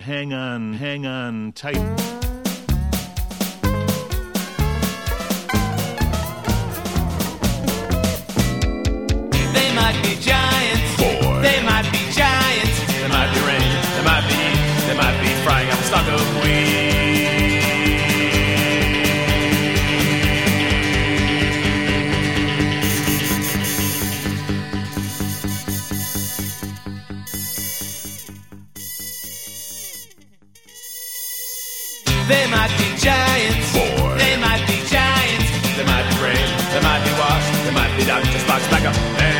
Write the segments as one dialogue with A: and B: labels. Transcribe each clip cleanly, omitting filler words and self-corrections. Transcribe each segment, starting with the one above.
A: hang on tight.
B: They might be giants.
A: 4.
B: They might be giants.
C: There might be rain, there might be heat, there might be frying up a stock of wheat.
B: They might be giants.
A: 4.
B: They might be giants.
C: There might be rain, there might be wash, there might be Dr. Spock's backup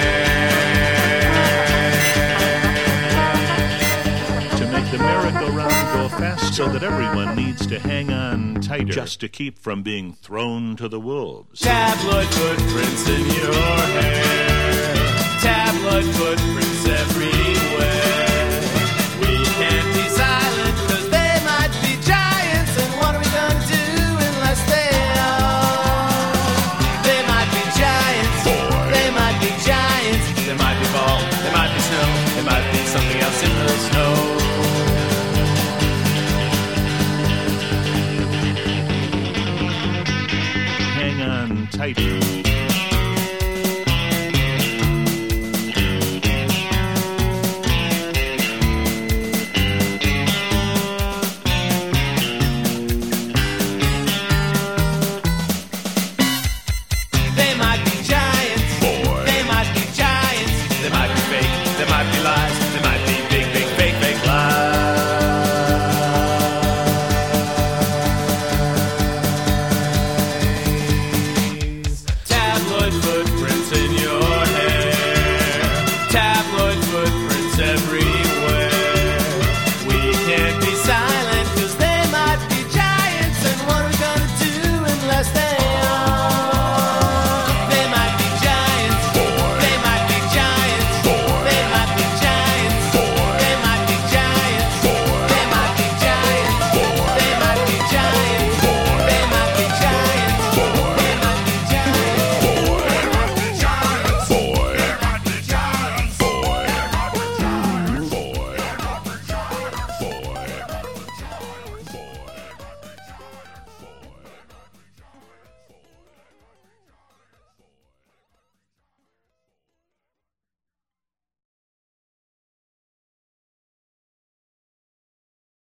A: To make the merry-go-round go fast so that everyone needs to hang on tighter just to keep from being thrown to the wolves.
C: Tabloid footprints in your hair. Tabloid footprints everywhere.